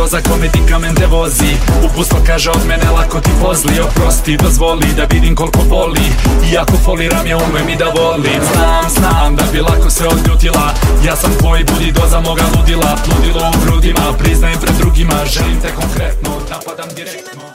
doza ko medikamente vozi. Upustvo kaže od mene lako ti pozli. Oprosti, dozvoli da vidim koliko boli. Iako foliram ja umem i da volim. Znam da bi lako se odljutila. Ja sam tvoj, budi doza moga ludila. Ludilo u grudima, priznajem pred drugima. Želim te konkretno, napadam direktno.